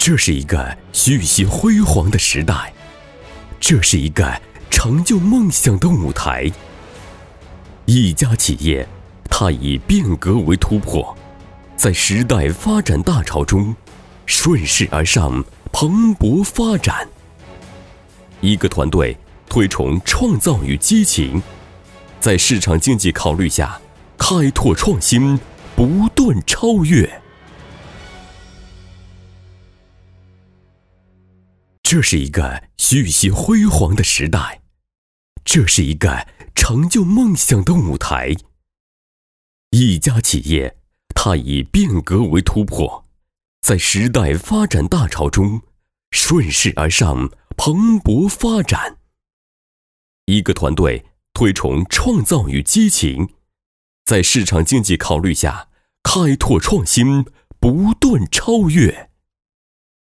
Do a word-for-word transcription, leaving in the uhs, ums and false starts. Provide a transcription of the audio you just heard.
这是一个熠熠辉煌的时代，这是一个成就梦想的舞台。一家企业，它以变革为突破，在时代发展大潮中顺势而上，蓬勃发展。一个团队推崇创造与激情，在市场经济考虑下开拓创新，不断超越。这是一个熠熠辉煌的时代，这是一个成就梦想的舞台。一家企业，它以变革为突破，在时代发展大潮中顺势而上，蓬勃发展。一个团队推崇创造与激情，在市场经济考虑下开拓创新，不断超越。